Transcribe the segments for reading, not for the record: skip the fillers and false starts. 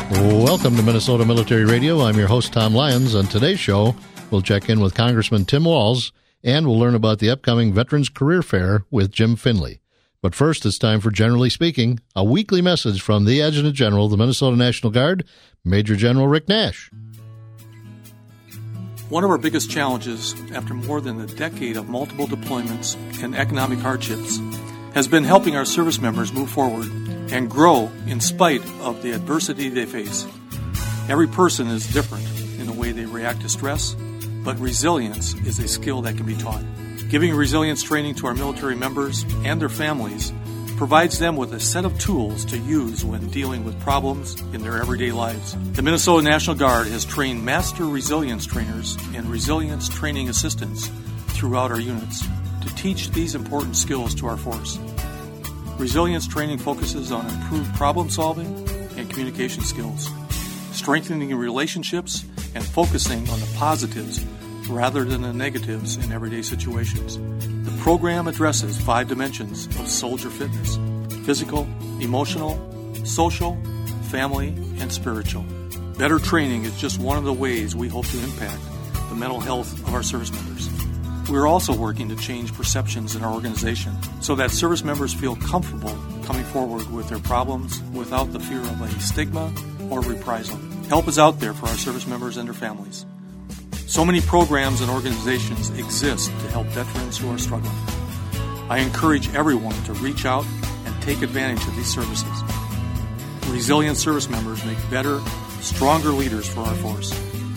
Welcome to Minnesota Military Radio. I'm your host, Tom Lyons. On today's show, we'll check in with Congressman Tim Walz, and we'll learn about the upcoming Veterans Career Fair with Jim Finley. But first, it's time for Generally Speaking, a weekly message from the Adjutant General of the Minnesota National Guard, Major General Rick Nash. One of our biggest challenges after more than a decade of multiple deployments and economic hardships has been helping our service members move forward and grow in spite of the adversity they face. Every person is different in the way they react to stress, but resilience is a skill that can be taught. Giving resilience training to our military members and their families provides them with a set of tools to use when dealing with problems in their everyday lives. The Minnesota National Guard has trained master resilience trainers and resilience training assistants throughout our units to teach these important skills to our force. Resilience training focuses on improved problem solving and communication skills, strengthening relationships, and focusing on the positives rather than the negatives in everyday situations. The program addresses 5 dimensions of soldier fitness: physical, emotional, social, family, and spiritual. Better training is just one of the ways we hope to impact the mental health of our service members. We're also working to change perceptions in our organization so that service members feel comfortable coming forward with their problems without the fear of a stigma or reprisal. Help is out there for our service members and their families. So many programs and organizations exist to help veterans who are struggling. I encourage everyone to reach out and take advantage of these services. Resilient service members make better, stronger leaders for our force.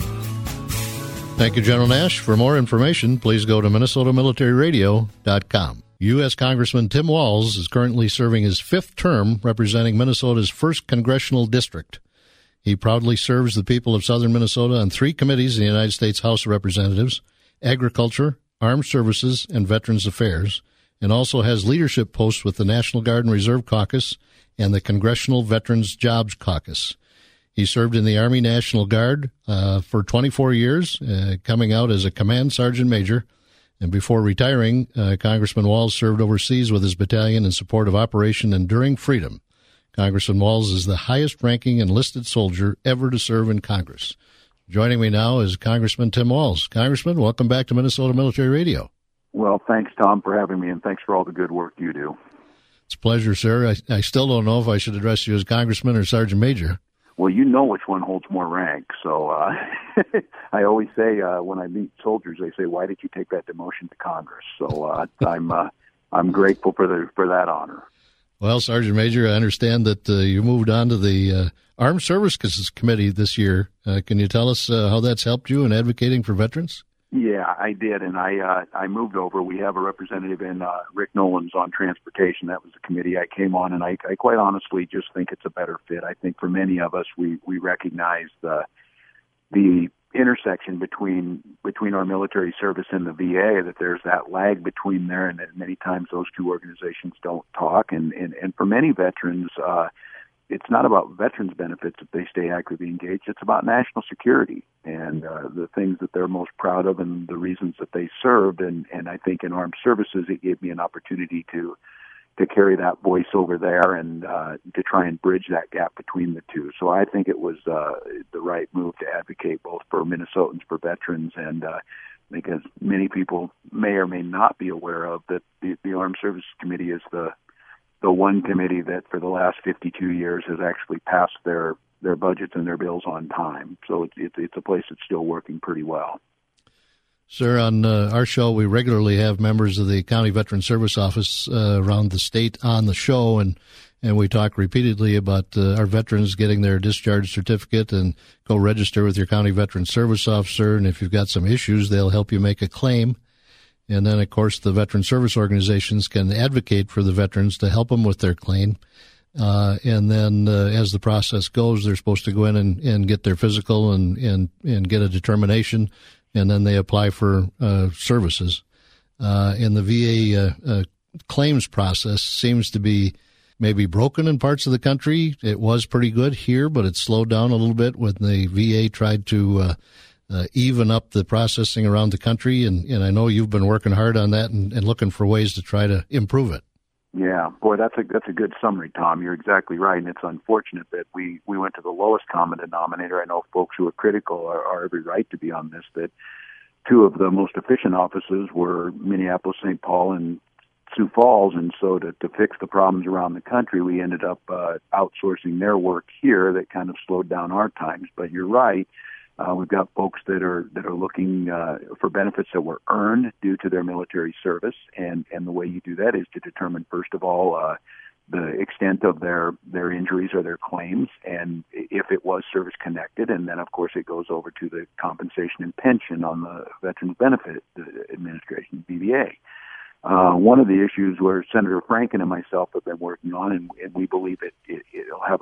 Thank you, General Nash. For more information, please go to minnesotamilitaryradio.com. U.S. Congressman Tim Walz is currently serving his 5th term representing Minnesota's 1st Congressional District. He proudly serves the people of southern Minnesota on 3 committees in the United States House of Representatives: Agriculture, Armed Services, and Veterans Affairs, and also has leadership posts with the National Guard and Reserve Caucus and the Congressional Veterans Jobs Caucus. He served in the Army National Guard for 24 years, coming out as a command sergeant major. And before retiring, Congressman Walz served overseas with his battalion in support of Operation Enduring Freedom. Congressman Walz is the highest-ranking enlisted soldier ever to serve in Congress. Joining me now is Congressman Tim Walz. Congressman, welcome back to Minnesota Military Radio. Well, thanks, Tom, for having me, and thanks for all the good work you do. It's a pleasure, sir. I still don't know if I should address you as Congressman or Sergeant Major. Well, you know which one holds more rank. So I always say when I meet soldiers, they say, "Why did you take that demotion to Congress?" So I'm grateful for that honor. Well, Sergeant Major, I understand that you moved on to the Armed Services Committee this year. Can you tell us how that's helped you in advocating for veterans? Yeah, I did, and I moved over. We have a representative in Rick Nolan's on transportation. That was the committee I came on, and I quite honestly just think it's a better fit. I think for many of us, we recognize the intersection between our military service and the VA, that there's that lag between there, and that many times those two organizations don't talk. And for many veterans, it's not about veterans benefits if they stay actively engaged. It's about national security and the things that they're most proud of and the reasons that they served. And I think in armed services, it gave me an opportunity to carry that voice over there and to try and bridge that gap between the two. So I think it was the right move to advocate both for Minnesotans, for veterans, and because many people may or may not be aware of that the Armed Services Committee is the one committee that for the last 52 years has actually passed their budgets and their bills on time. So it's a place that's still working pretty well. Sir, on our show, we regularly have members of the County Veteran Service Office around the state on the show, and we talk repeatedly about our veterans getting their discharge certificate and go register with your County Veteran Service Officer, and if you've got some issues, they'll help you make a claim. And then, of course, the veteran service organizations can advocate for the veterans to help them with their claim. And then as the process goes, they're supposed to go in and get their physical and get a determination, and then they apply for services. And the VA claims process seems to be maybe broken in parts of the country. It was pretty good here, but it slowed down a little bit when the VA tried to even up the processing around the country, and I know you've been working hard on that and looking for ways to try to improve it. Yeah, boy, that's a good summary, Tom. You're exactly right, and it's unfortunate that we went to the lowest common denominator. I know folks who are critical are every right to be on this, that two of the most efficient offices were Minneapolis, St. Paul, and Sioux Falls, and so to fix the problems around the country, we ended up outsourcing their work here. That kind of slowed down our times. But you're right. We've got folks that are looking for benefits that were earned due to their military service, and the way you do that is to determine, first of all, the extent of their injuries or their claims, and if it was service connected, and then of course it goes over to the compensation and pension on the Veterans Benefit Administration, VBA. One of the issues where Senator Franken and myself have been working on, and we believe it'll have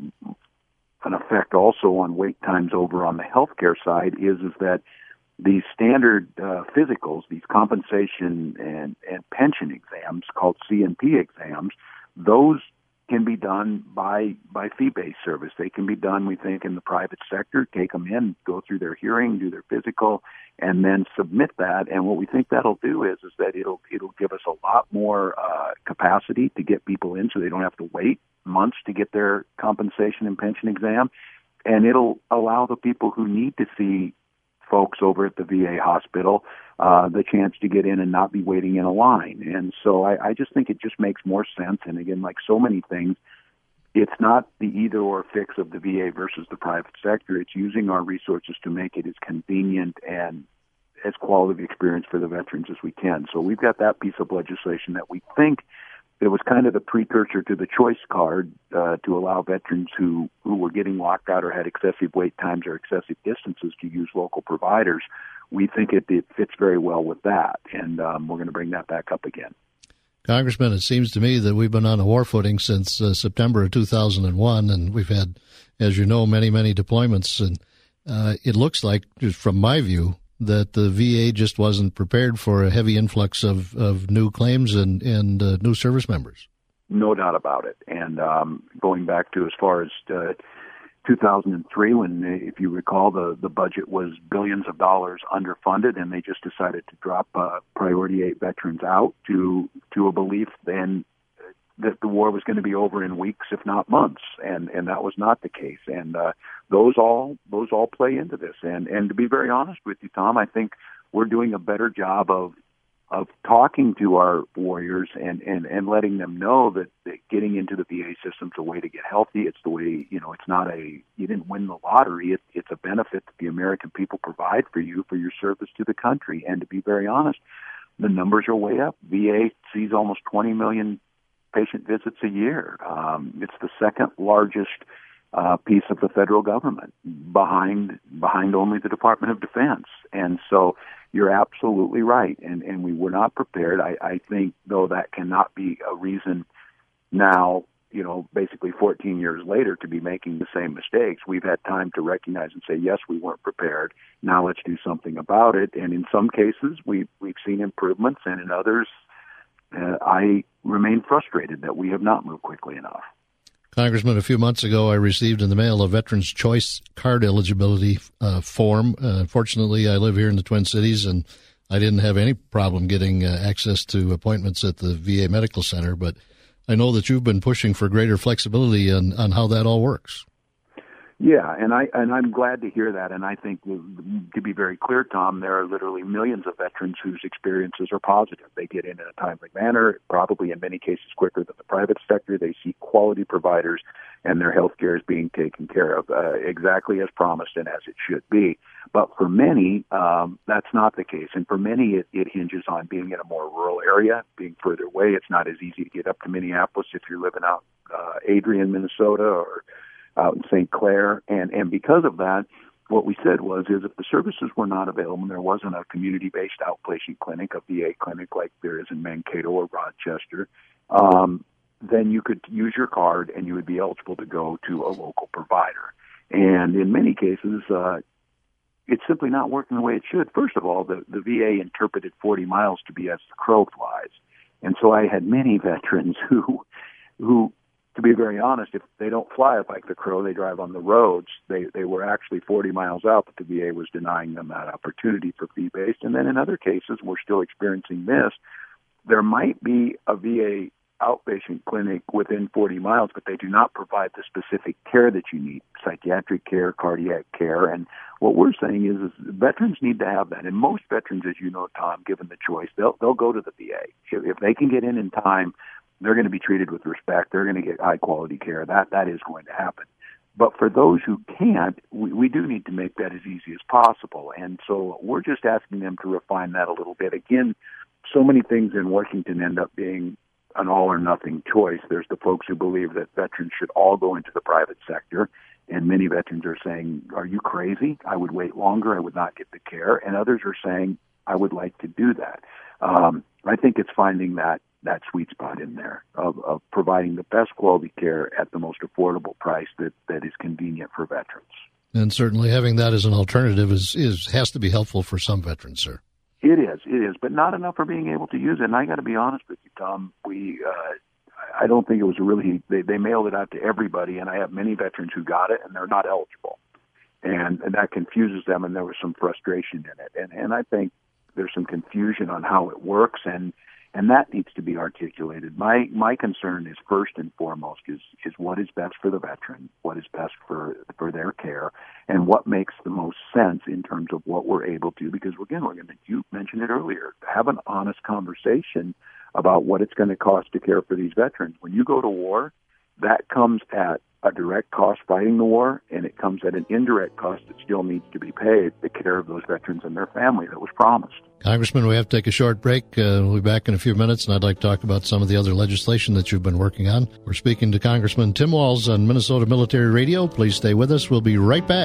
an effect also on wait times over on the healthcare side, is that these standard physicals, these compensation and pension exams called C&P exams, those can be done by fee-based service. They can be done, we think, in the private sector, take them in, go through their hearing, do their physical, and then submit that. And what we think that'll do is that it'll give us a lot more capacity to get people in so they don't have to wait months to get their compensation and pension exam. And it'll allow the people who need to see folks over at the VA hospital the chance to get in and not be waiting in a line. And so I just think it just makes more sense. And again, like so many things, it's not the either-or fix of the VA versus the private sector. It's using our resources to make it as convenient and as quality of experience for the veterans as we can. So we've got that piece of legislation that we think it was kind of the precursor to the choice card to allow veterans who were getting locked out or had excessive wait times or excessive distances to use local providers. We think it fits very well with that, and we're going to bring that back up again. Congressman, it seems to me that we've been on a war footing since September of 2001, and we've had, as you know, many deployments. And it looks like, just from my view, that the VA just wasn't prepared for a heavy influx of new claims and new service members. No doubt about it. And going back to as far as 2003, when, if you recall, the budget was billions of dollars underfunded, and they just decided to drop Priority 8 veterans out to a belief then that the war was going to be over in weeks, if not months, and that was not the case. And those all play into this. And to be very honest with you, Tom, I think we're doing a better job of talking to our warriors and letting them know that getting into the VA system's a way to get healthy. It's the way, it's not you didn't win the lottery. It's a benefit that the American people provide for you for your service to the country. And to be very honest, the numbers are way up. VA sees almost 20 million patient visits a year. It's the second largest piece of the federal government, behind only the Department of Defense. And so you're absolutely right. And we were not prepared. I think, though, that cannot be a reason now, basically 14 years later, to be making the same mistakes. We've had time to recognize and say, yes, we weren't prepared. Now let's do something about it. And in some cases, we've seen improvements, and in others, I remain frustrated that we have not moved quickly enough. Congressman, a few months ago, I received in the mail a Veterans Choice Card eligibility form. Fortunately, I live here in the Twin Cities, and I didn't have any problem getting access to appointments at the VA Medical Center, but I know that you've been pushing for greater flexibility on how that all works. Yeah, and I'm glad to hear that. And I think, to be very clear, Tom, there are literally millions of veterans whose experiences are positive. They get in a timely manner, probably in many cases quicker than the private sector. They see quality providers, and their health care is being taken care of exactly as promised and as it should be. But for many, that's not the case. And for many, it hinges on being in a more rural area, being further away. It's not as easy to get up to Minneapolis if you're living out Adrian, Minnesota, or out in St. Clair, and because of that, what we said is if the services were not available and there wasn't a community-based outpatient clinic, a VA clinic like there is in Mankato or Rochester, then you could use your card and you would be eligible to go to a local provider. And in many cases, it's simply not working the way it should. First of all, the VA interpreted 40 miles to be as the crow flies. And so I had many veterans who to be very honest, if they don't fly it like the crow, they drive on the roads. They were actually 40 miles out, but the VA was denying them that opportunity for fee-based. And then in other cases, we're still experiencing this. There might be a VA outpatient clinic within 40 miles, but they do not provide the specific care that you need, psychiatric care, cardiac care. And what we're saying is veterans need to have that. And most veterans, as you know, Tom, given the choice, they'll go to the VA. If they can get in time, they're going to be treated with respect. They're going to get high-quality care. That is going to happen. But for those who can't, we do need to make that as easy as possible. And so we're just asking them to refine that a little bit. Again, so many things in Washington end up being an all-or-nothing choice. There's the folks who believe that veterans should all go into the private sector, and many veterans are saying, are you crazy? I would wait longer. I would not get the care. And others are saying, I would like to do that. I think it's finding that sweet spot in there of providing the best quality care at the most affordable price that is convenient for veterans. And certainly having that as an alternative has to be helpful for some veterans, sir. It is, but not enough for being able to use it. And I got to be honest with you, Tom, I don't think it was they mailed it out to everybody, and I have many veterans who got it, and they're not eligible. And that confuses them, and there was some frustration in it. And I think there's some confusion on how it works, and that needs to be articulated. My concern is first and foremost is what is best for the veteran, what is best for their care, and what makes the most sense in terms of what we're able to. Because again, you mentioned it earlier, have an honest conversation about what it's going to cost to care for these veterans. When you go to war, that comes at a direct cost fighting the war, and it comes at an indirect cost that still needs to be paid, the care of those veterans and their family that was promised. Congressman, we have to take a short break. We'll be back in a few minutes, and I'd like to talk about some of the other legislation that you've been working on. We're speaking to Congressman Tim Walz on Minnesota Military Radio. Please stay with us. We'll be right back.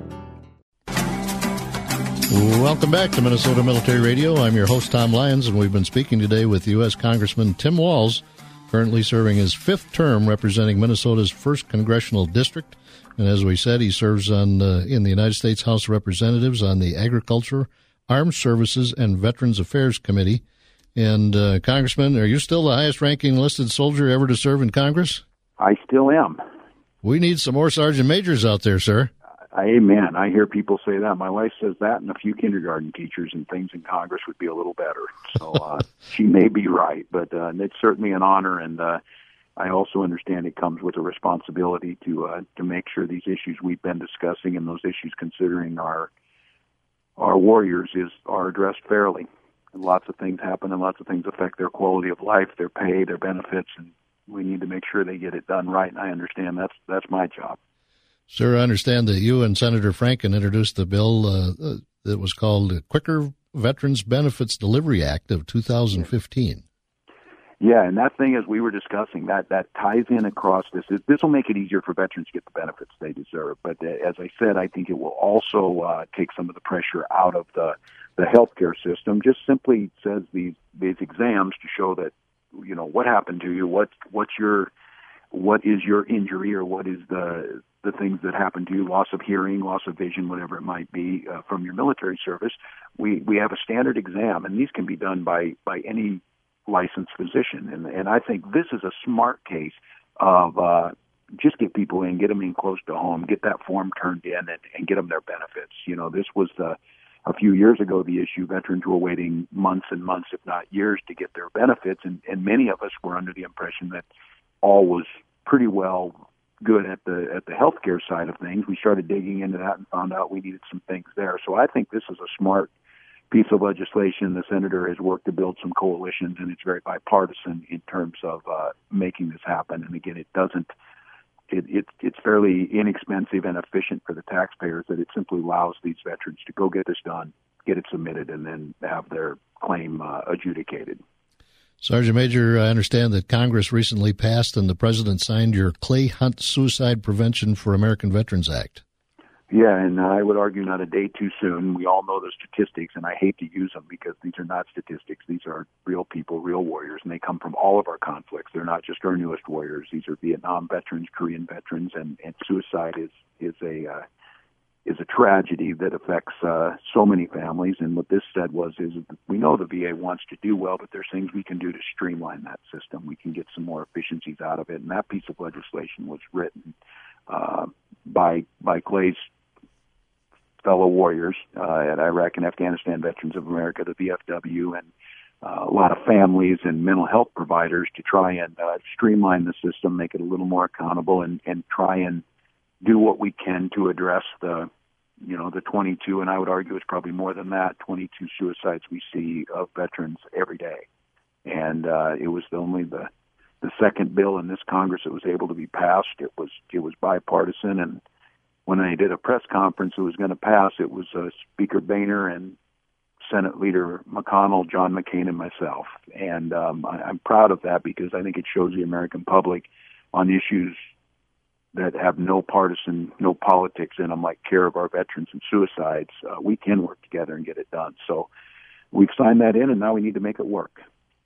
Welcome back to Minnesota Military Radio. I'm your host, Tom Lyons, and we've been speaking today with U.S. Congressman Tim Walz, currently serving his fifth term representing Minnesota's 1st Congressional District. And as we said, he serves in the United States House of Representatives on the Agriculture, Armed Services, and Veterans Affairs Committee. And, Congressman, are you still the highest-ranking enlisted soldier ever to serve in Congress? I still am. We need some more sergeant majors out there, sir. Amen. I hear people say that. My wife says that, and a few kindergarten teachers and things in Congress would be a little better. So she may be right, but it's certainly an honor, and I also understand it comes with a responsibility to make sure these issues we've been discussing and those issues considering our warriors are addressed fairly. And lots of things happen, and lots of things affect their quality of life, their pay, their benefits, and we need to make sure they get it done right. And I understand that's my job. Sir, I understand that you and Senator Franken introduced the bill that was called the Quicker Veterans Benefits Delivery Act of 2015. Yeah, and that thing, as we were discussing, that ties in across this. This will make it easier for veterans to get the benefits they deserve. But as I said, I think it will also take some of the pressure out of the healthcare system. Just simply says these exams to show that, you know, what happened to you, what is your injury, or what is the things that happen to you, loss of hearing, loss of vision, whatever it might be from your military service. We have a standard exam, and these can be done by any licensed physician. And I think this is a smart case of just get people in, get them in close to home, get that form turned in, and get them their benefits. You know, this was a few years ago the issue. Veterans were waiting months and months, if not years, to get their benefits, and many of us were under the impression that all was pretty well good at the healthcare side of things. We started digging into that and found out we needed some things there. So I think this is a smart piece of legislation. The senator has worked to build some coalitions, and it's very bipartisan in terms of making this happen. And again, it's fairly inexpensive and efficient for the taxpayers, that it simply allows these veterans to go get this done, get it submitted, and then have their claim adjudicated. Sergeant Major, I understand that Congress recently passed and the President signed your Clay Hunt Suicide Prevention for American Veterans Act. Yeah, and I would argue not a day too soon. We all know the statistics, and I hate to use them because these are not statistics. These are real people, real warriors, and they come from all of our conflicts. They're not just our newest warriors. These are Vietnam veterans, Korean veterans, and suicide is a tragedy that affects so many families. And what this said is we know the VA wants to do well, but there's things we can do to streamline that system. We can get some more efficiencies out of it. And that piece of legislation was written by Clay's fellow warriors at Iraq and Afghanistan Veterans of America, the VFW, and a lot of families and mental health providers to try and streamline the system, make it a little more accountable, and try and do what we can to address the 22, and I would argue it's probably more than that, 22 suicides we see of veterans every day. And it was only the second bill in this Congress that was able to be passed. It was bipartisan, and when I did a press conference it was going to pass, it was Speaker Boehner and Senate Leader McConnell, John McCain, and myself. And I'm proud of that because I think it shows the American public on issues that have no partisan, no politics in them, like care of our veterans and suicides, we can work together and get it done. So we've signed that in, and now we need to make it work.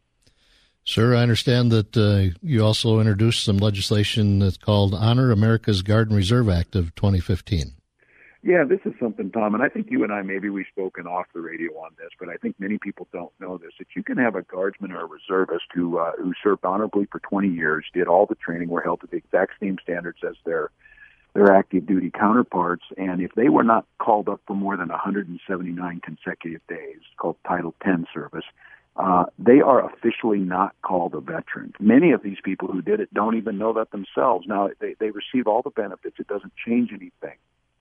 Sir, I understand that you also introduced some legislation that's called Honor America's Guard and Reserve Act of 2015. Yeah, this is something, Tom, and I think you and I, maybe we've spoken off the radio on this, but I think many people don't know this, that you can have a guardsman or a reservist who served honorably for 20 years, did all the training, were held to the exact same standards as their active duty counterparts, and if they were not called up for more than 179 consecutive days, called Title 10 service, they are officially not called a veteran. Many of these people who did it don't even know that themselves. Now, they receive all the benefits. It doesn't change anything.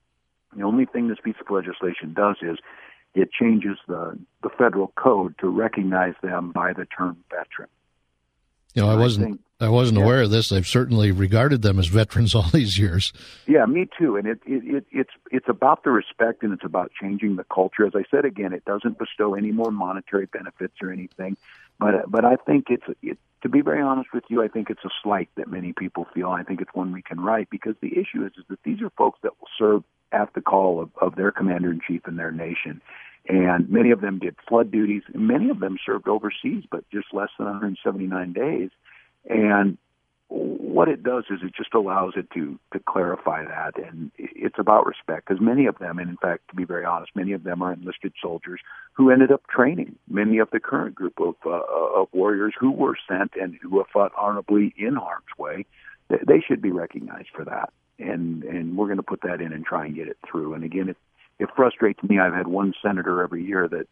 The only thing this piece of legislation does is it changes the federal code to recognize them by the term veteran. You know, I wasn't aware of this. I've certainly regarded them as veterans all these years. Yeah, me too. And it's about the respect, and it's about changing the culture. As I said again, it doesn't bestow any more monetary benefits or anything. But I think to be very honest with you, I think it's a slight that many people feel. I think it's one we can right, because the issue is that these are folks that will serve at the call of their commander-in-chief in their nation. And many of them did flood duties, and many of them served overseas, but just less than 179 days. And what it does is it just allows it to clarify that, and it's about respect, because many of them, and in fact, to be very honest, many of them are enlisted soldiers who ended up training many of the current group of warriors who were sent and who have fought honorably in harm's way. They should be recognized for that, and we're going to put that in and try and get it through. And again, it frustrates me. I've had one senator every year that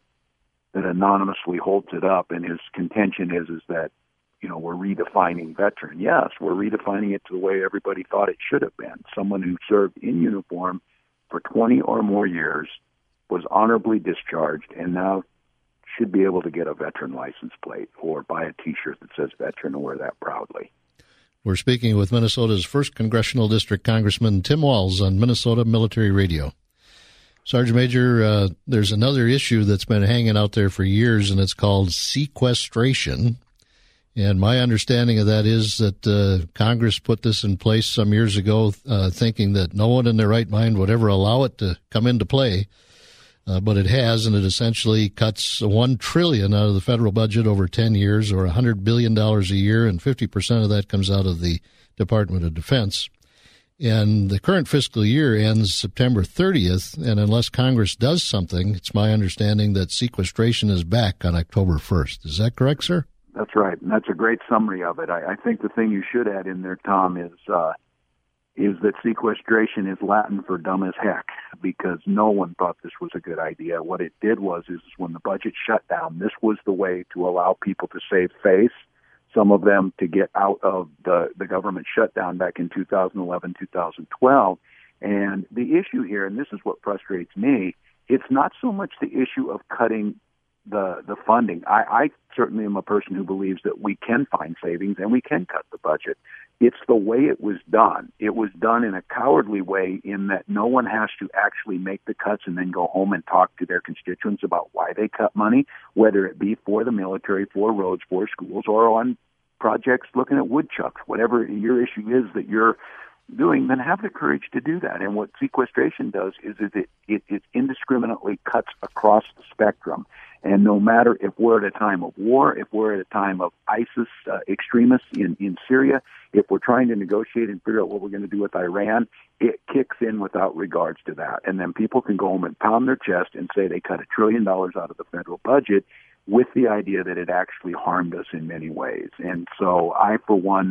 anonymously holds it up, and his contention is that, you know, we're redefining veteran. Yes, we're redefining it to the way everybody thought it should have been. Someone who served in uniform for 20 or more years, was honorably discharged, and now should be able to get a veteran license plate or buy a T-shirt that says veteran and wear that proudly. We're speaking with Minnesota's 1st Congressional District Congressman Tim Walz on Minnesota Military Radio. Sergeant Major, there's another issue that's been hanging out there for years, and it's called sequestration. And my understanding of that is that Congress put this in place some years ago, thinking that no one in their right mind would ever allow it to come into play. But it has, and it essentially cuts $1 trillion out of the federal budget over 10 years, or $100 billion a year, and 50% of that comes out of the Department of Defense. And the current fiscal year ends September 30th, and unless Congress does something, it's my understanding that sequestration is back on October 1st. Is that correct, sir? That's right, and that's a great summary of it. I think the thing you should add in there, Tom, is that sequestration is Latin for dumb as heck, because no one thought this was a good idea. What it did was when the budget shut down, this was the way to allow people to save face, some of them to get out of the government shutdown back in 2011, 2012. And the issue here, and this is what frustrates me, it's not so much the issue of cutting the funding. I certainly am a person who believes that we can find savings and we can cut the budget. It's the way it was done. It was done in a cowardly way, in that no one has to actually make the cuts and then go home and talk to their constituents about why they cut money, whether it be for the military, for roads, for schools, or on projects looking at woodchucks. Whatever your issue is that you're doing, then have the courage to do that. And what sequestration does is it indiscriminately cuts across the spectrum. And no matter if we're at a time of war, if we're at a time of ISIS extremists in Syria, if we're trying to negotiate and figure out what we're going to do with Iran, it kicks in without regards to that. And then people can go home and pound their chest and say they cut $1 trillion out of the federal budget, with the idea that it actually harmed us in many ways. And so I, for one,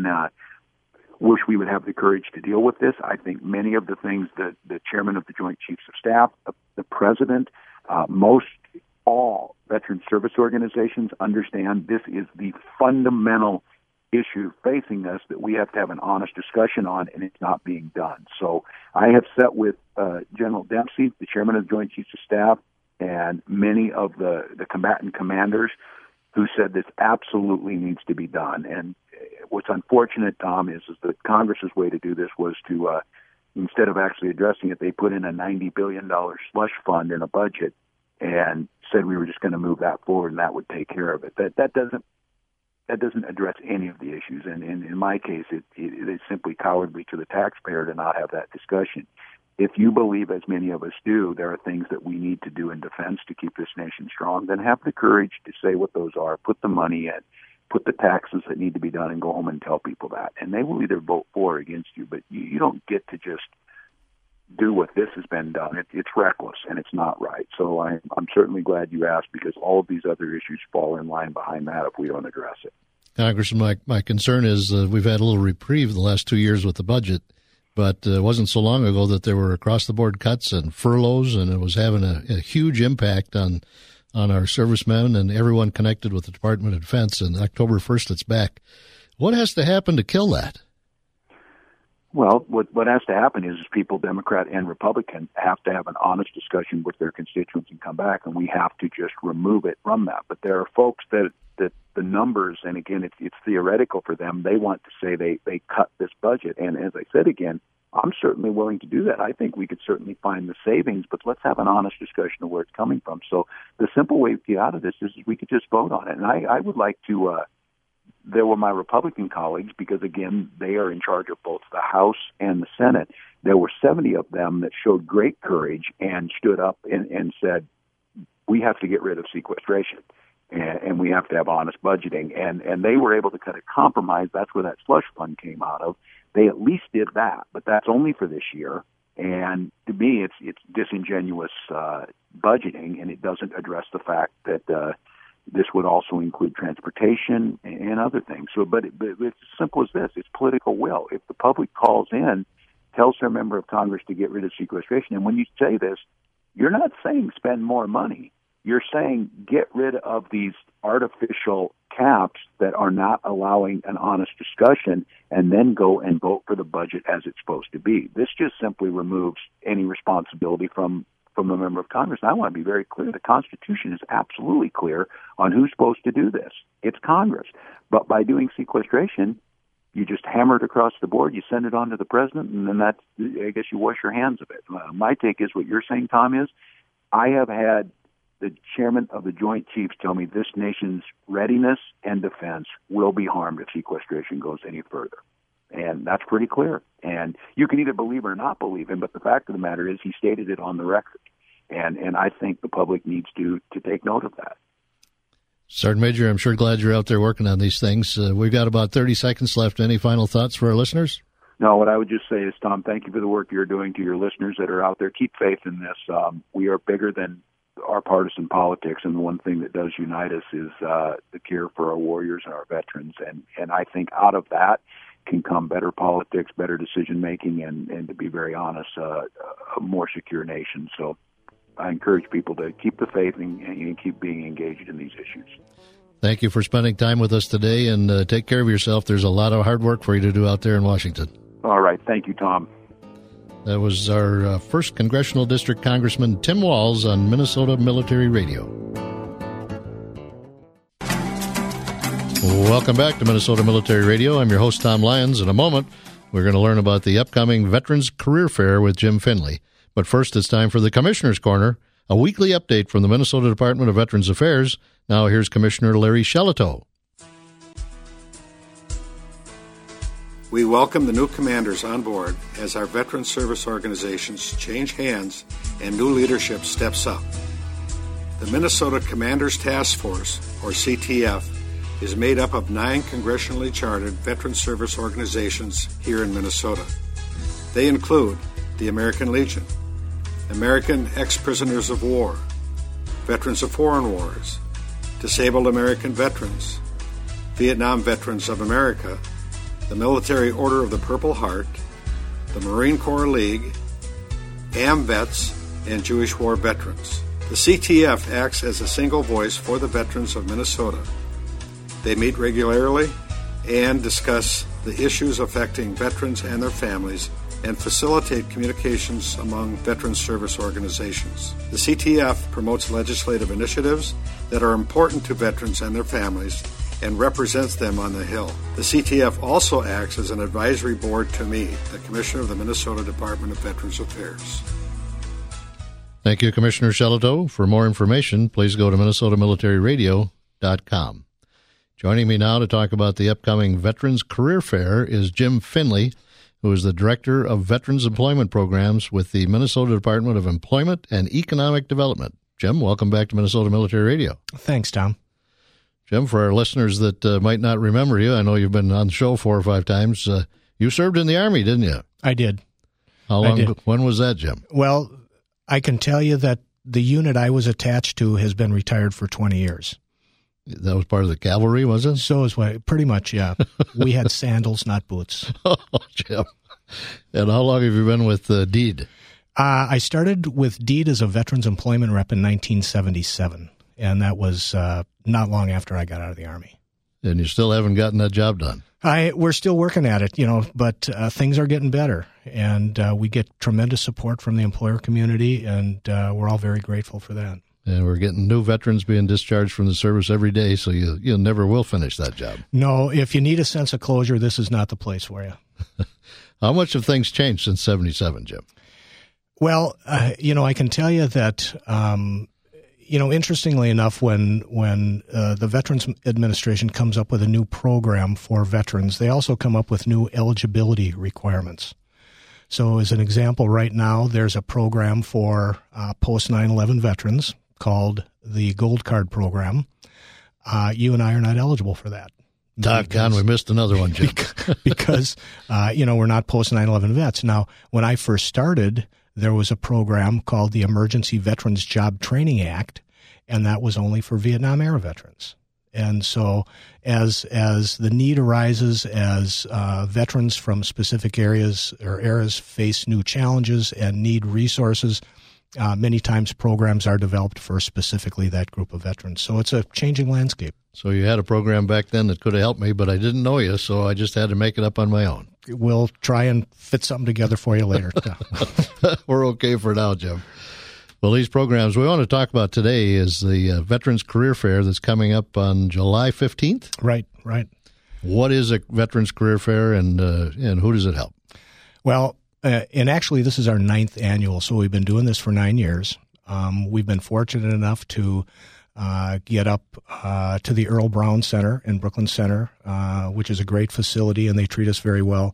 wish we would have the courage to deal with this. I think many of the things that the chairman of the Joint Chiefs of Staff, the president, most all veteran service organizations understand this is the fundamental issue facing us that we have to have an honest discussion on, and it's not being done. So I have sat with General Dempsey, the chairman of the Joint Chiefs of Staff, and many of the combatant commanders who said this absolutely needs to be done. And what's unfortunate, Tom, is that Congress's way to do this was to, instead of actually addressing it, they put in a $90 billion slush fund in a budget and said we were just going to move that forward and that would take care of it. That doesn't address any of the issues. And in my case, it is simply cowardly to the taxpayer to not have that discussion. If you believe, as many of us do, there are things that we need to do in defense to keep this nation strong, then have the courage to say what those are, put the money in, put the taxes that need to be done, and go home and tell people that. And they will either vote for or against you, but you don't get to just do what this has been done. It's reckless, and it's not right. So I'm certainly glad you asked, because all of these other issues fall in line behind that if we don't address it. Congressman, my concern is we've had a little reprieve the last 2 years with the budget, but it wasn't so long ago that there were across-the-board cuts and furloughs, and it was having a huge impact on our servicemen and everyone connected with the Department of Defense. And October 1st, it's back. What has to happen to kill that? Well, what has to happen is people, Democrat and Republican, have to have an honest discussion with their constituents and come back, and we have to just remove it from that. But there are folks that the numbers, and again, it's theoretical for them, they want to say they cut this budget. And as I said again, I'm certainly willing to do that. I think we could certainly find the savings, but let's have an honest discussion of where it's coming from. So the simple way to get out of this is we could just vote on it. And I would like to... There were my Republican colleagues, because, again, they are in charge of both the House and the Senate. There were 70 of them that showed great courage and stood up and said, we have to get rid of sequestration, and we have to have honest budgeting. And they were able to kind of compromise. That's where that slush fund came out of. They at least did that, but that's only for this year. And to me, it's disingenuous budgeting, and it doesn't address the fact that this would also include transportation and other things. So, but it's as simple as this. It's political will. If the public calls in, tells their member of Congress to get rid of sequestration, and when you say this, you're not saying spend more money. You're saying get rid of these artificial caps that are not allowing an honest discussion, and then go and vote for the budget as it's supposed to be. This just simply removes any responsibility from a member of Congress. And I want to be very clear. The Constitution is absolutely clear on who's supposed to do this. It's Congress. But by doing sequestration, you just hammer it across the board, you send it on to the president, and then that's, I guess, you wash your hands of it. My take is what you're saying, Tom, is I have had the chairman of the Joint Chiefs tell me this nation's readiness and defense will be harmed if sequestration goes any further. And that's pretty clear. And you can either believe or not believe him, but the fact of the matter is he stated it on the record. And I think the public needs to take note of that. Sergeant Major, I'm sure glad you're out there working on these things. We've got about 30 seconds left. Any final thoughts for our listeners? No, what I would just say is, Tom, thank you for the work you're doing. To your listeners that are out there, keep faith in this. We are bigger than our partisan politics, and the one thing that does unite us is the care for our warriors and our veterans. And I think out of that can come better politics, better decision-making, and to be very honest, a more secure nation. So I encourage people to keep the faith and keep being engaged in these issues. Thank you for spending time with us today, and take care of yourself. There's a lot of hard work for you to do out there in Washington. All right. Thank you, Tom. That was our first Congressional District Congressman, Tim Walz, on Minnesota Military Radio. Welcome back to Minnesota Military Radio. I'm your host, Tom Lyons. In a moment, we're going to learn about the upcoming Veterans Career Fair with Jim Finley. But first, it's time for the Commissioner's Corner, a weekly update from the Minnesota Department of Veterans Affairs. Now here's Commissioner Larry Shelito. We welcome the new commanders on board as our veteran service organizations change hands and new leadership steps up. The Minnesota Commanders Task Force, or CTF, is made up of 9 congressionally chartered veteran service organizations here in Minnesota. They include the American Legion, American Ex-Prisoners of War, Veterans of Foreign Wars, Disabled American Veterans, Vietnam Veterans of America, the Military Order of the Purple Heart, the Marine Corps League, AMVETS, and Jewish War Veterans. The CTF acts as a single voice for the veterans of Minnesota. They meet regularly and discuss the issues affecting veterans and their families and facilitate communications among veteran service organizations. The CTF promotes legislative initiatives that are important to veterans and their families and represents them on the Hill. The CTF also acts as an advisory board to me, the Commissioner of the Minnesota Department of Veterans Affairs. Thank you, Commissioner Shelito. For more information, please go to minnesotamilitaryradio.com. Joining me now to talk about the upcoming Veterans Career Fair is Jim Finley, who is the Director of Veterans Employment Programs with the Minnesota Department of Employment and Economic Development. Jim, welcome back to Minnesota Military Radio. Thanks, Tom. Jim, for our listeners that might not remember you, I know you've been on the show 4 or 5 times. You served in the Army, didn't you? I did. How long? When was that, Jim? Well, I can tell you that the unit I was attached to has been retired for 20 years. That was part of the cavalry, was it? So is what, pretty much, yeah. We had sandals, not boots. Oh, Jim. And how long have you been with DEED? I started with DEED as a Veterans Employment Rep in 1977, and that was not long after I got out of the Army. And you still haven't gotten that job done? We're still working at it, but things are getting better, and we get tremendous support from the employer community, and we're all very grateful for that. And we're getting new veterans being discharged from the service every day, so you never will finish that job. No, if you need a sense of closure, this is not the place for you. How much have things changed since 77, Jim? Well, I can tell you that, interestingly enough, when the Veterans Administration comes up with a new program for veterans, they also come up with new eligibility requirements. So as an example, right now, there's a program for post 9/11 veterans called the Gold Card Program. You and I are not eligible for that. Doggone, we missed another one, Jim. Because, we're not post 9/11 vets. Now, when I first started, there was a program called the Emergency Veterans Job Training Act, and that was only for Vietnam era veterans. And so as the need arises, as veterans from specific areas or eras face new challenges and need resources, many times programs are developed for specifically that group of veterans. So it's a changing landscape. So you had a program back then that could have helped me, but I didn't know you, so I just had to make it up on my own. We'll try and fit something together for you later. We're okay for now, Jim. Well, these programs we want to talk about today is the Veterans Career Fair that's coming up on July 15th. Right. What is a Veterans Career Fair, and who does it help? Well, and actually this is our 9th annual, so we've been doing this for 9 years. We've been fortunate enough to get up to the Earl Brown Center in Brooklyn Center, which is a great facility, and they treat us very well.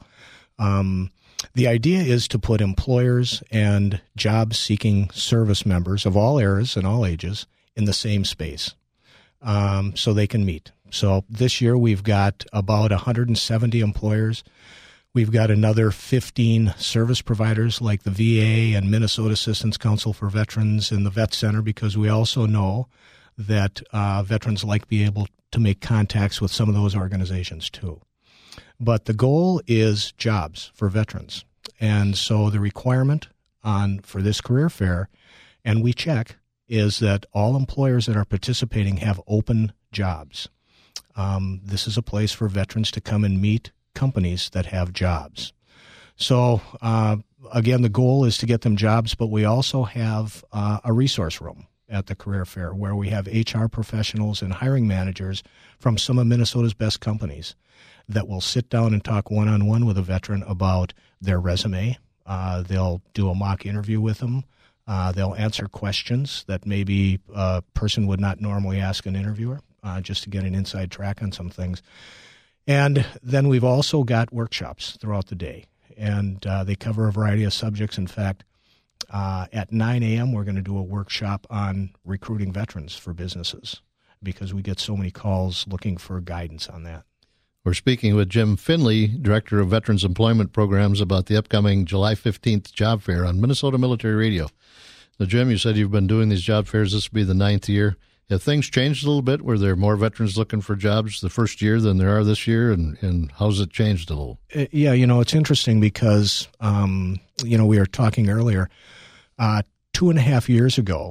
The idea is to put employers and job-seeking service members of all eras and all ages in the same space so they can meet. So this year we've got about 170 employers. We've got another 15 service providers like the VA and Minnesota Assistance Council for Veterans and the Vet Center, because we also know that veterans like to be able to make contacts with some of those organizations too. But the goal is jobs for veterans. And so the requirement for this career fair, and we check, is that all employers that are participating have open jobs. This is a place for veterans to come and meet companies that have jobs. So, again, the goal is to get them jobs, but we also have a resource room at the career fair where we have HR professionals and hiring managers from some of Minnesota's best companies that will sit down and talk one-on-one with a veteran about their resume. They'll do a mock interview with them. They'll answer questions that maybe a person would not normally ask an interviewer, just to get an inside track on some things. And then we've also got workshops throughout the day, and they cover a variety of subjects. In fact, at 9 a.m., we're going to do a workshop on recruiting veterans for businesses because we get so many calls looking for guidance on that. We're speaking with Jim Finley, Director of Veterans Employment Programs, about the upcoming July 15th job fair on Minnesota Military Radio. Now, Jim, you said you've been doing these job fairs. This will be the 9th year. Have things changed a little bit? Were there more veterans looking for jobs the first year than there are this year? And how's it changed a little? Yeah, it's interesting because, we were talking earlier, 2.5 years ago,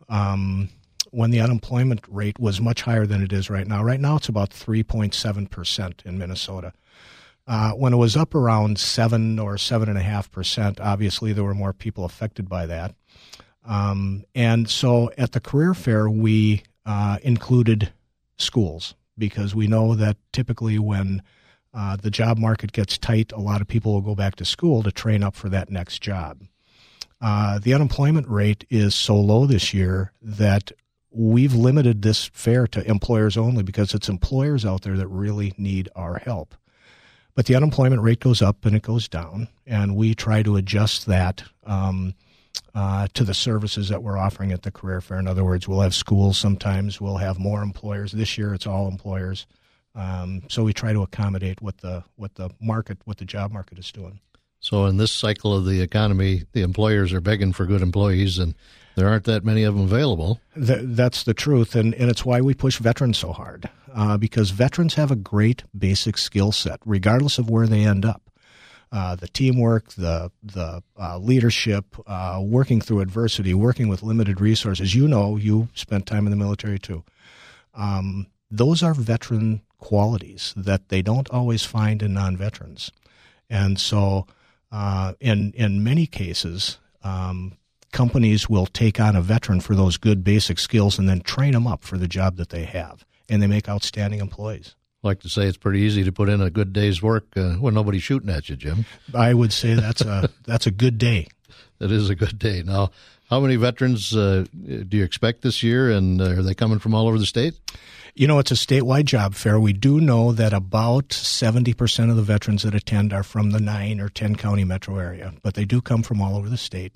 when the unemployment rate was much higher than it is right now. Right now it's about 3.7% in Minnesota. When it was up around 7 or 7.5%, obviously there were more people affected by that. And so at the career fair, we included schools because we know that typically when the job market gets tight, a lot of people will go back to school to train up for that next job. The unemployment rate is so low this year that we've limited this fair to employers only because it's employers out there that really need our help. But the unemployment rate goes up and it goes down, and we try to adjust that to the services that we're offering at the career fair. In other words, we'll have schools sometimes, we'll have more employers. This year it's all employers. So we try to accommodate what the job market is doing. So in this cycle of the economy, the employers are begging for good employees, and there aren't that many of them available. That's the truth, and it's why we push veterans so hard, because veterans have a great basic skill set, regardless of where they end up. The teamwork, the leadership, working through adversity, working with limited resources. You spent time in the military too. Those are veteran qualities that they don't always find in non-veterans. And so in many cases, companies will take on a veteran for those good basic skills and then train them up for the job that they have, and they make outstanding employees. I like to say it's pretty easy to put in a good day's work when nobody's shooting at you, Jim. I would say that's a good day. That is a good day. Now, how many veterans do you expect this year, and are they coming from all over the state? It's a statewide job fair. We do know that about 70% of the veterans that attend are from the 9 or 10 county metro area, but they do come from all over the state.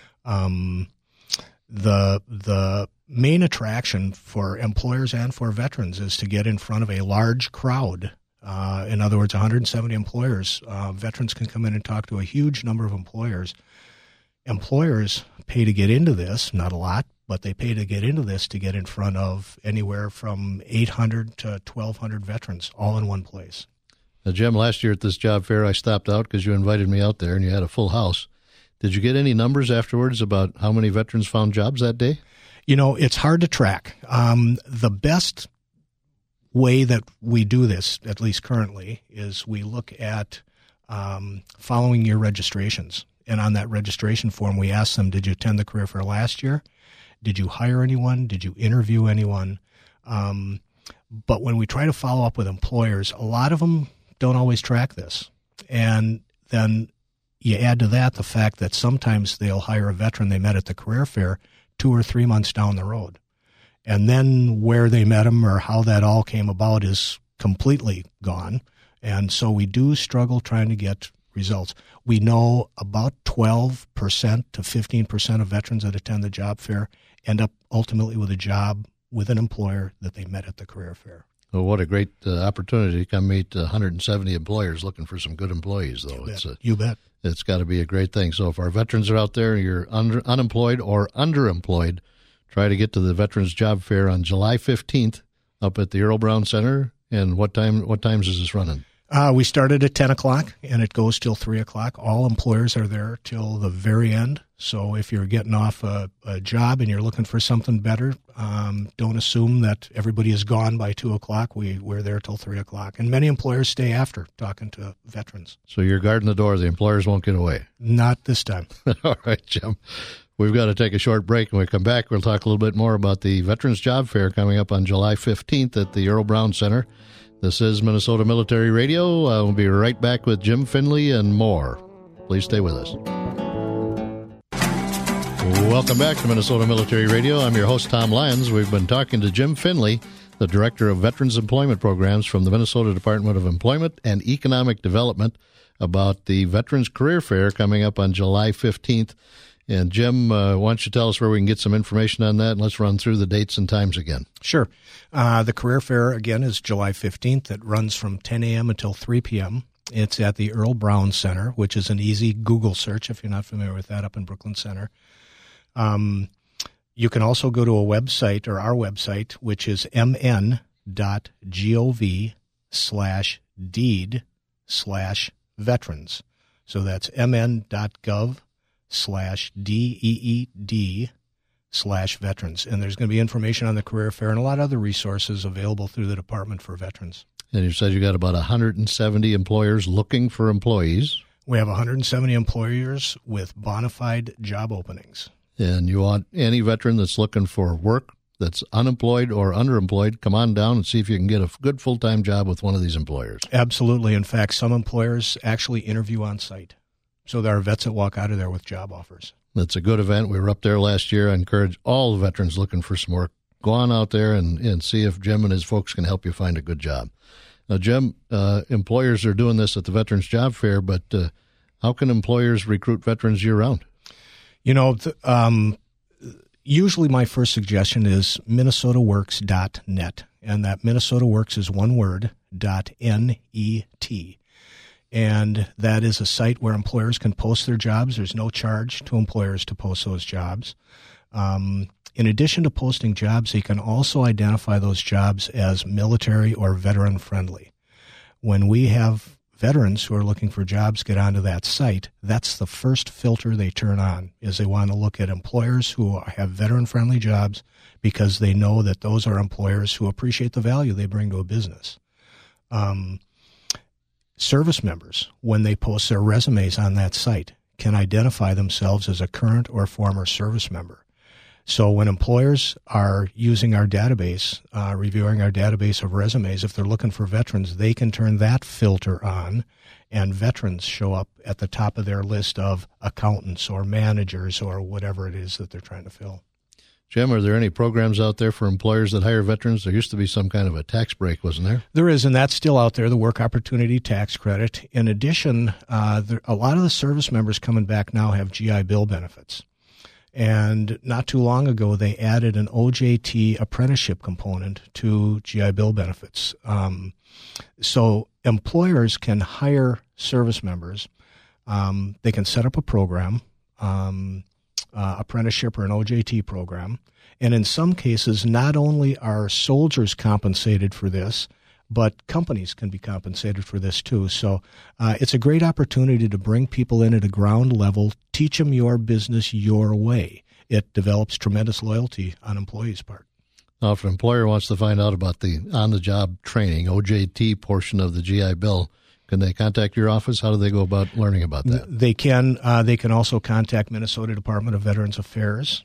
The main attraction for employers and for veterans is to get in front of a large crowd. In other words, 170 employers. Veterans can come in and talk to a huge number of employers. Employers pay to get into this, not a lot, but they pay to get into this to get in front of anywhere from 800 to 1,200 veterans all in one place. Now, Jim, last year at this job fair, I stopped out because you invited me out there and you had a full house. Did you get any numbers afterwards about how many veterans found jobs that day? It's hard to track. The best way that we do this, at least currently, is we look at following year registrations. And on that registration form, we ask them, did you attend the career fair last year? Did you hire anyone? Did you interview anyone? But when we try to follow up with employers, a lot of them don't always track this. And then you add to that the fact that sometimes they'll hire a veteran they met at the career fair 2 or 3 months down the road. And then where they met them or how that all came about is completely gone. And so we do struggle trying to get results. We know about 12% to 15% of veterans that attend the job fair end up ultimately with a job with an employer that they met at the career fair. Well, what a great opportunity to come meet 170 employers looking for some good employees, though. You bet. It's got to be a great thing. So if our veterans are out there and you're unemployed or underemployed, try to get to the Veterans Job Fair on July 15th up at the Earl Brown Center. And what times is this running? We started at 10 o'clock, and it goes till 3 o'clock. All employers are there till the very end. So if you're getting off a job and you're looking for something better, don't assume that everybody is gone by 2 o'clock. We're there till 3 o'clock. And many employers stay after talking to veterans. So you're guarding the door. The employers won't get away. Not this time. All right, Jim. We've got to take a short break. When we come back, we'll talk a little bit more about the Veterans Job Fair coming up on July 15th at the Earl Brown Center. This is Minnesota Military Radio. We'll be right back with Jim Finley and more. Please stay with us. Welcome back to Minnesota Military Radio. I'm your host, Tom Lyons. We've been talking to Jim Finley, the Director of Veterans Employment Programs from the Minnesota Department of Employment and Economic Development, about the Veterans Career Fair coming up on July 15th. And Jim, why don't you tell us where we can get some information on that, and let's run through the dates and times again. Sure. The career fair, again, is July 15th. It runs from 10 a.m. until 3 p.m. It's at the Earl Brown Center, which is an easy Google search if you're not familiar with that, up in Brooklyn Center. You can also go to a website, or our website, which is mn.gov/deed/veterans. So that's mn.gov/deed/veterans. VA.gov/veterans. And there's going to be information on the career fair and a lot of other resources available through the Department for Veterans. And you said you got about 170 employers looking for employees. We have 170 employers with bona fide job openings. And you want any veteran that's looking for work, that's unemployed or underemployed, come on down and see if you can get a good full-time job with one of these employers. Absolutely. In fact, some employers actually interview on site. So there are vets that walk out of there with job offers. It's a good event. We were up there last year. I encourage all the veterans looking for some work, go on out there and see if Jim and his folks can help you find a good job. Now, Jim, employers are doing this at the Veterans Job Fair, but how can employers recruit veterans year-round? You know, usually my first suggestion is minnesotaworks.net, and that Minnesota Works is one word, .net. And that is a site where employers can post their jobs. There's no charge to employers to post those jobs. In addition to posting jobs, they can also identify those jobs as military or veteran friendly. When we have veterans who are looking for jobs get onto that site, that's the first filter they turn on, is they want to look at employers who have veteran friendly jobs because they know that those are employers who appreciate the value they bring to a business. Service members, when they post their resumes on that site, can identify themselves as a current or former service member. So when employers are using our database, reviewing our database of resumes, if they're looking for veterans, they can turn that filter on, and veterans show up at the top of their list of accountants or managers or whatever it is that they're trying to fill. Jim, are there any programs out there for employers that hire veterans? There used to be some kind of a tax break, wasn't there? There is, and that's still out there, the Work Opportunity Tax Credit. In addition, a lot of the service members coming back now have GI Bill benefits. And not too long ago, they added an OJT apprenticeship component to GI Bill benefits. So employers can hire service members. They can set up a program, apprenticeship or an OJT program. And in some cases, not only are soldiers compensated for this, but companies can be compensated for this too. So it's a great opportunity to bring people in at a ground level, teach them your business your way. It develops tremendous loyalty on employees' part. Now, if an employer wants to find out about the on-the-job training, OJT portion of the GI Bill, can they contact your office? How do they go about learning about that? They can. They can also contact Minnesota Department of Veterans Affairs.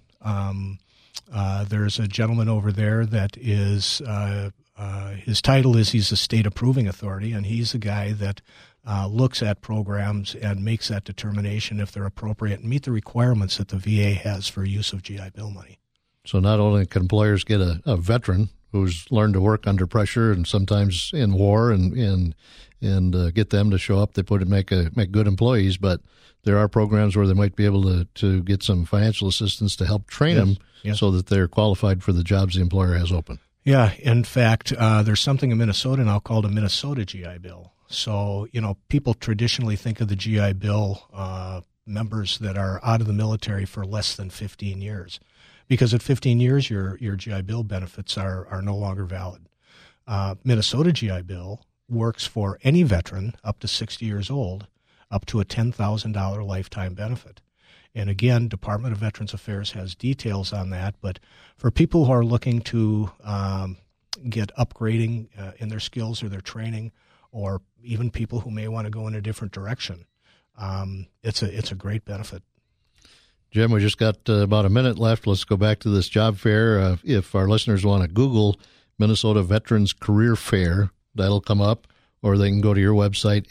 There's a gentleman over there that is his title is he's a state approving authority, and he's the guy that looks at programs and makes that determination if they're appropriate and meet the requirements that the VA has for use of GI Bill money. So not only can employers get a veteran who's learned to work under pressure and sometimes in war and get them to show up, make good employees, but there are programs where they might be able to get some financial assistance to help train them so that they're qualified for the jobs the employer has open. Yeah, in fact, there's something in Minnesota now called a Minnesota GI Bill. So, people traditionally think of the GI Bill members that are out of the military for less than 15 years. Because at 15 years, your GI Bill benefits are no longer valid. Minnesota GI Bill works for any veteran up to 60 years old, up to a $10,000 lifetime benefit. And again, Department of Veterans Affairs has details on that. But for people who are looking to get upgrading in their skills or their training, or even people who may want to go in a different direction, it's a great benefit. Jim, we just got about a minute left. Let's go back to this job fair. If our listeners want to Google Minnesota Veterans Career Fair, that'll come up, or they can go to your website,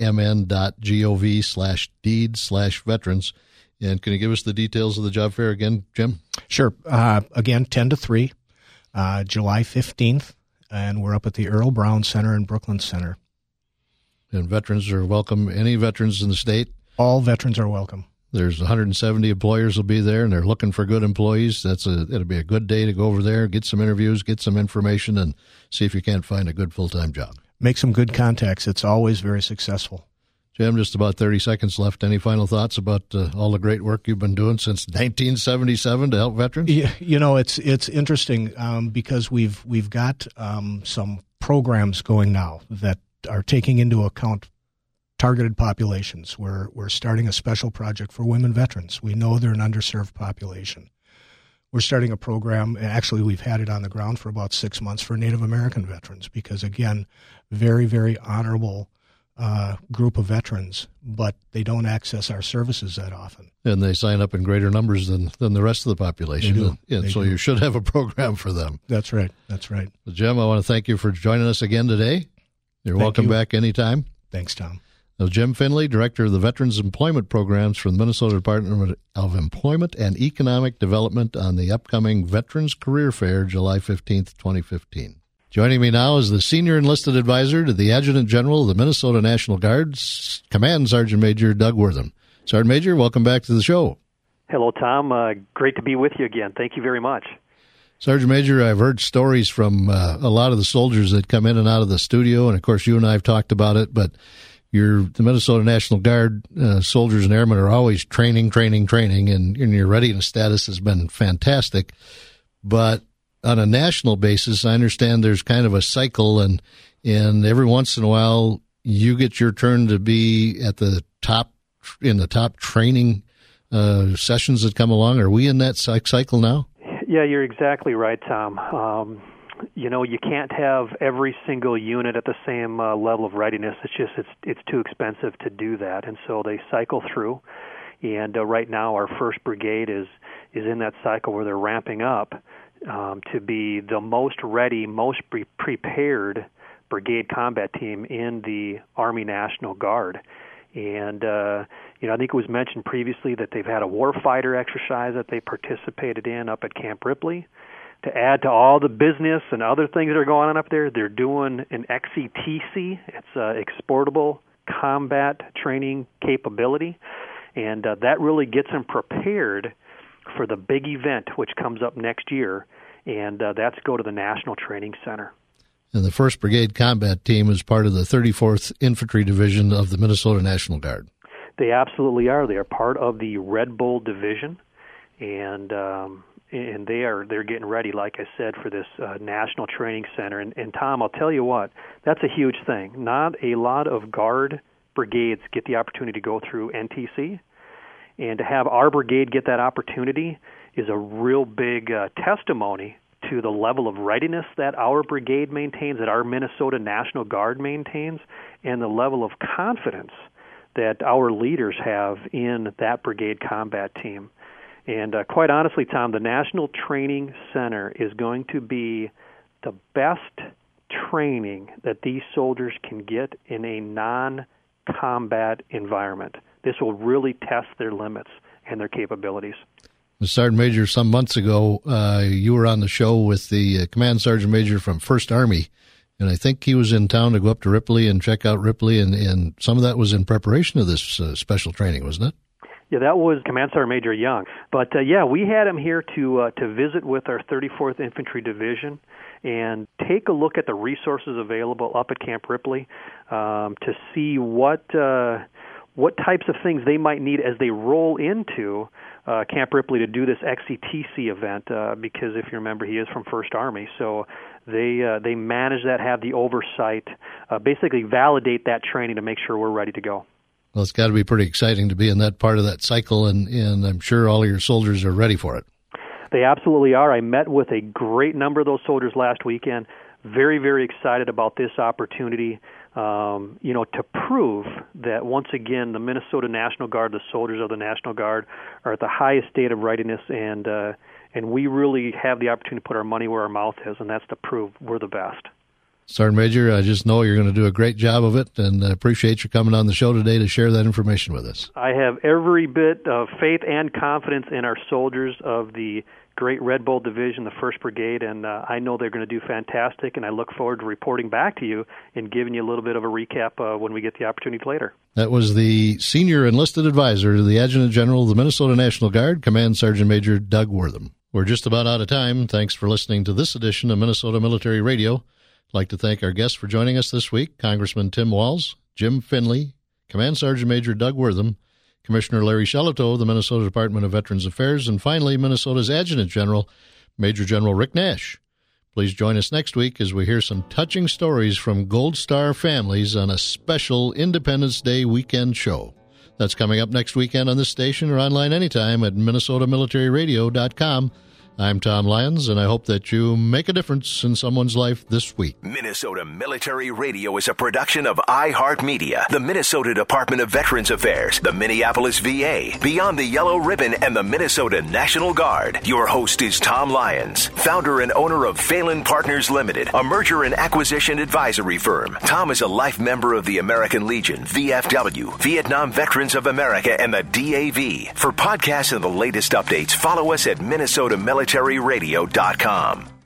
mn.gov/deed/veterans. And can you give us the details of the job fair again, Jim? Sure. Again, 10 to 3, July 15th, and we're up at the Earl Brown Center in Brooklyn Center. And veterans are welcome. Any veterans in the state? All veterans are welcome. There's 170 employers will be there, and they're looking for good employees. It'll be a good day to go over there, get some interviews, get some information, and see if you can't find a good full-time job. Make some good contacts. It's always very successful. Jim, just about 30 seconds left. Any final thoughts about all the great work you've been doing since 1977 to help veterans? Yeah, it's interesting because we've got some programs going now that are taking into account targeted populations. We're starting a special project for women veterans. We know they're an underserved population. we're starting a program. Actually, we've had it on the ground for about 6 months for Native American veterans because, again, very, very honorable group of veterans, but they don't access our services that often. And they sign up in greater numbers than the rest of the population. They do. So you should have a program for them. That's right. That's right. Well, Jim, I want to thank you for joining us again today. You're welcome back anytime. Thanks, Tom. Now, Jim Finley, Director of the Veterans Employment Programs for the Minnesota Department of Employment and Economic Development on the upcoming Veterans Career Fair, July 15th, 2015. Joining me now is the Senior Enlisted Advisor to the Adjutant General of the Minnesota National Guard, Command Sergeant Major Doug Wortham. Sergeant Major, welcome back to the show. Hello, Tom. Great to be with you again. Thank you very much. Sergeant Major, I've heard stories from a lot of the soldiers that come in and out of the studio, and of course you and I have talked about it, but the Minnesota National Guard soldiers and airmen are always training, and your readiness status has been fantastic. But on a national basis, I understand there's kind of a cycle, and every once in a while you get your turn to be at the top training sessions that come along. Are we in that cycle now? Yeah, you're exactly right, Tom. You can't have every single unit at the same level of readiness. It's too expensive to do that, and so they cycle through. And right now, our 1st Brigade is in that cycle where they're ramping up to be the most ready, most prepared brigade combat team in the Army National Guard. And I think it was mentioned previously that they've had a warfighter exercise that they participated in up at Camp Ripley. To add to all the business and other things that are going on up there, they're doing an XCTC. It's exportable combat training capability, and that really gets them prepared for the big event which comes up next year, and that's go to the National Training Center. And the 1st Brigade Combat Team is part of the 34th Infantry Division of the Minnesota National Guard. They absolutely are. They are part of the Red Bull Division, and they're getting ready, like I said, for this National Training Center. And Tom, I'll tell you what, that's a huge thing. Not a lot of Guard brigades get the opportunity to go through NTC, and to have our brigade get that opportunity is a real big testimony to the level of readiness that our brigade maintains, that our Minnesota National Guard maintains, and the level of confidence that our leaders have in that brigade combat team. And quite honestly, Tom, the National Training Center is going to be the best training that these soldiers can get in a non-combat environment. This will really test their limits and their capabilities. Sergeant Major, some months ago, you were on the show with the Command Sergeant Major from 1st Army, and I think he was in town to go up to Ripley and check out Ripley, and some of that was in preparation of this special training, wasn't it? Yeah, that was Command Sergeant Major Young. But, we had him here to visit with our 34th Infantry Division and take a look at the resources available up at Camp Ripley to see what types of things they might need as they roll into Camp Ripley to do this XCTC event, because if you remember, he is from 1st Army, so they manage that, have the oversight, basically validate that training to make sure we're ready to go. Well, it's got to be pretty exciting to be in that part of that cycle, and I'm sure all of your soldiers are ready for it. They absolutely are. I met with a great number of those soldiers last weekend, very, very excited about this opportunity. To prove that, once again, the Minnesota National Guard, the soldiers of the National Guard, are at the highest state of readiness, and we really have the opportunity to put our money where our mouth is, and that's to prove we're the best. Sergeant Major, I just know you're going to do a great job of it, and I appreciate you coming on the show today to share that information with us. I have every bit of faith and confidence in our soldiers of the great Red Bull Division, the 1st Brigade, and I know they're going to do fantastic, and I look forward to reporting back to you and giving you a little bit of a recap when we get the opportunity later. That was the Senior Enlisted Advisor to the Adjutant General of the Minnesota National Guard, Command Sergeant Major Doug Wortham. We're just about out of time. Thanks for listening to this edition of Minnesota Military Radio. I'd like to thank our guests for joining us this week, Congressman Tim Walz, Jim Finley, Command Sergeant Major Doug Wortham, Commissioner Larry Shelito of the Minnesota Department of Veterans Affairs, and finally, Minnesota's Adjutant General, Major General Rick Nash. Please join us next week as we hear some touching stories from Gold Star families on a special Independence Day weekend show. That's coming up next weekend on this station or online anytime at MinnesotaMilitaryRadio.com. I'm Tom Lyons, and I hope that you make a difference in someone's life this week. Minnesota Military Radio is a production of iHeartMedia, the Minnesota Department of Veterans Affairs, the Minneapolis VA, Beyond the Yellow Ribbon, and the Minnesota National Guard. Your host is Tom Lyons, founder and owner of Phelan Partners Limited, a merger and acquisition advisory firm. Tom is a life member of the American Legion, VFW, Vietnam Veterans of America, and the DAV. For podcasts and the latest updates, follow us at MinnesotaMilitaryRadio.com.